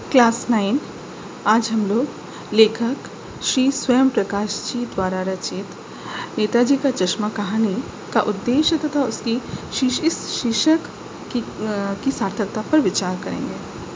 Class 9। आज हम लोग लेखक श्री स्वयं प्रकाश जी द्वारा रचित नेताजी का चश्मा कहानी का उद्देश्य तथा उसकी इस शीर्षक की सार्थकता पर विचार करेंगे।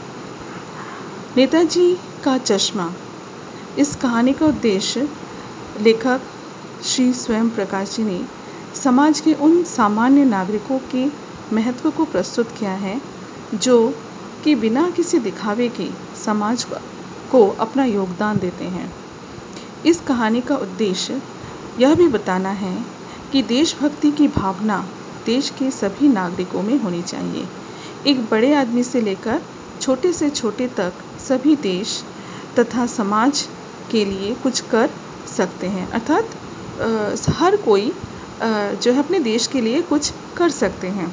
नेताजी का चश्मा। इस कहानी का उद्देश्य लेखक श्री स्वयं प्रकाश जी ने समाज के उन सामान्य नागरिकों के महत्व को प्रस्तुत किया है जो कि बिना किसी दिखावे के समाज को अपना योगदान देते हैं। इस कहानी का उद्देश्य यह भी बताना है कि देशभक्ति की भावना देश के सभी नागरिकों में होनी चाहिए। एक बड़े आदमी से लेकर छोटे से छोटे तक सभी देश तथा समाज के लिए कुछ कर सकते हैं, अर्थात हर कोई जो है अपने देश के लिए कुछ कर सकते हैं।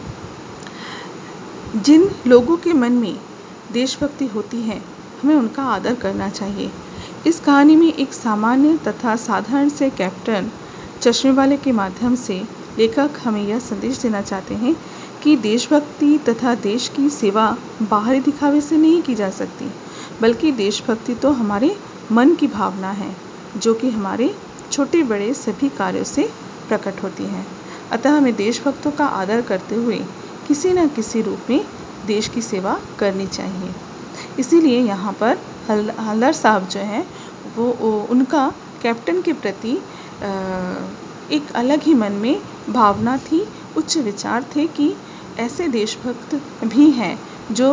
जिन लोगों के मन में देशभक्ति होती है हमें उनका आदर करना चाहिए। इस कहानी में एक सामान्य तथा साधारण से कैप्टन चश्मे वाले के माध्यम से लेखक हमें यह संदेश देना चाहते हैं कि देशभक्ति तथा देश की सेवा बाहरी दिखावे से नहीं की जा सकती, बल्कि देशभक्ति तो हमारे मन की भावना है जो कि हमारे छोटे बड़े सभी कार्यों से प्रकट होती है। अतः हमें देशभक्तों का आदर करते हुए किसी न किसी रूप में देश की सेवा करनी चाहिए। इसीलिए यहाँ पर हल्दर साहब जो हैं वो उनका कैप्टन के प्रति एक अलग ही मन में भावना थी, उच्च विचार थे कि ऐसे देशभक्त भी हैं जो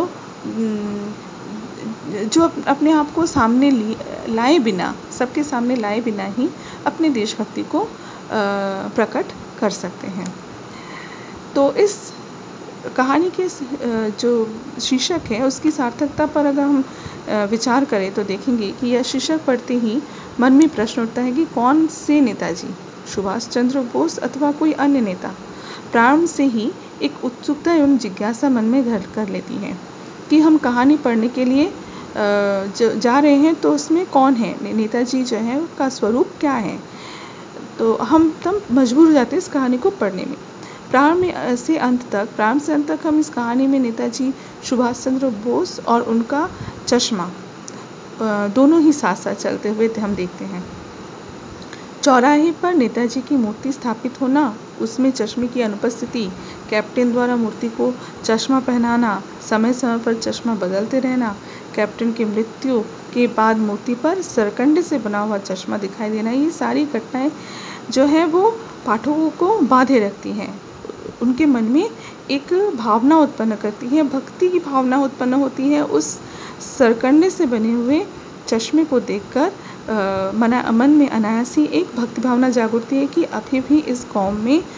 अपने आप को सामने लाए बिना, सबके सामने लाए बिना ही अपने देशभक्ति को प्रकट कर सकते हैं। तो इस कहानी के जो शीर्षक है उसकी सार्थकता पर अगर हम विचार करें तो देखेंगे कि यह शीर्षक पढ़ते ही मन में प्रश्न उठता है कि कौन से नेताजी, सुभाष चंद्र बोस अथवा कोई अन्य नेता। प्रारंभ से ही एक उत्सुकता एवं जिज्ञासा मन में घर कर लेती है कि हम कहानी पढ़ने के लिए जा रहे हैं तो उसमें कौन है, नेताजी जो है उसका स्वरूप क्या है। तो हम तब मजबूर हो जाते हैं इस कहानी को पढ़ने में। प्रारंभ से अंत तक हम इस कहानी में नेताजी सुभाष चंद्र बोस और उनका चश्मा दोनों ही साथ साथ चलते हुए हम देखते हैं। चौराहे पर नेताजी की मूर्ति स्थापित होना, उसमें चश्मे की अनुपस्थिति, कैप्टन द्वारा मूर्ति को चश्मा पहनाना, समय समय पर चश्मा बदलते रहना, कैप्टन की मृत्यु के बाद मूर्ति पर सरकंडे से बना हुआ चश्मा दिखाई देना, ये सारी घटनाएं जो है वो पाठकों को बांधे रखती हैं। उनके मन में एक भावना उत्पन्न करती है, भक्ति की भावना उत्पन्न होती है। उस सरकंडे से बने हुए चश्मे को देखकर मन में अनायास ही एक भक्ति भावना जागृति है कि अभी भी इस कौम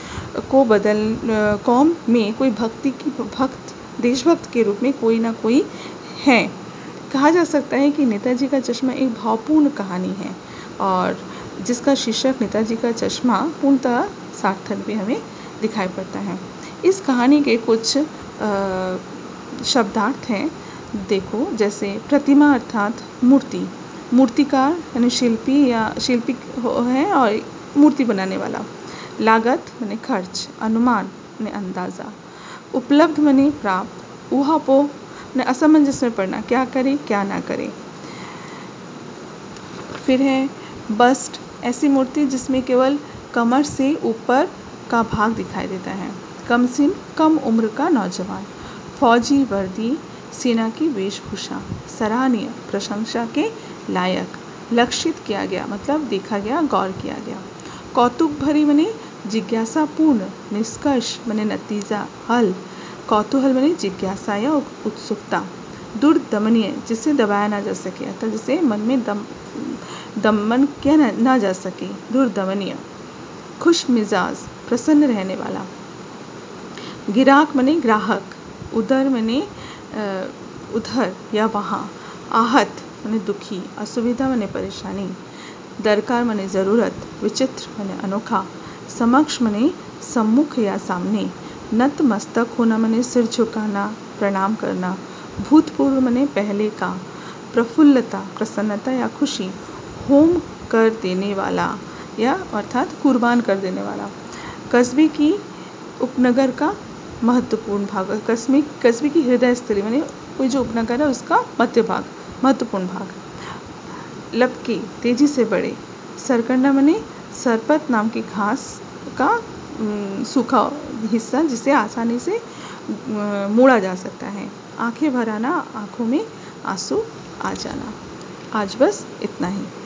में कोई देशभक्त के रूप में कोई ना कोई है। कहा जा सकता है कि नेताजी का चश्मा एक भावपूर्ण कहानी है और जिसका शीर्षक नेताजी का चश्मा पूर्णतः सार्थक भी हमें दिखाई पड़ता है। इस कहानी के कुछ शब्दार्थ हैं, देखो, जैसे प्रतिमा अर्थात मूर्ति, मूर्तिकार यानी शिल्पी है और मूर्ति बनाने वाला। लागत माने खर्च, अनुमान माने अंदाजा, उपलब्ध माने प्राप्त, ऊहापोह माने असमंजस में पड़ना, क्या करे क्या ना करे। फिर है बस्ट, ऐसी मूर्ति जिसमें केवल कमर से ऊपर का भाग दिखाई देता है। कमसिन, कम उम्र का नौजवान। फौजी वर्दी, सेना की वेशभूषा। सराहनीय, प्रशंसा के लायक। लक्षित किया गया मतलब देखा गया, गौर किया गया। कौतुक भरी माने जिज्ञासापूर्ण। निष्कर्ष माने नतीजा, हल। कौतूहल माने जिज्ञासा या उत्सुकता। दुर्दमनीय, जिसे दबाया ना जा सके, अर्थात जिसे मन में दमन किया ना जा सके, दुर्दमनीय। खुश मिजाज, प्रसन्न रहने वाला। गिराक माने ग्राहक। उधर माने उधर या वहाँ। आहत माने दुखी। असुविधा माने परेशानी। दरकार माने जरूरत। विचित्र माने अनोखा। समक्ष माने सम्मुख या सामने। नतमस्तक होना माने सिर झुकाना, प्रणाम करना। भूतपूर्व माने पहले का। प्रफुल्लता, प्रसन्नता या खुशी। होम कर देने वाला या अर्थात कुर्बान कर देने वाला। कस्बे की उपनगर का महत्वपूर्ण भाग। कस्बे की हृदय स्थली माने कोई जो उपनगर है उसका मध्य भाग, महत्वपूर्ण भाग। लपके, तेजी से बढ़े। सरकंडा मने सरपत नाम की घास का सूखा हिस्सा जिसे आसानी से मोड़ा जा सकता है। आंखें भर आना, आंखों में आंसू आ जाना। आज बस इतना ही।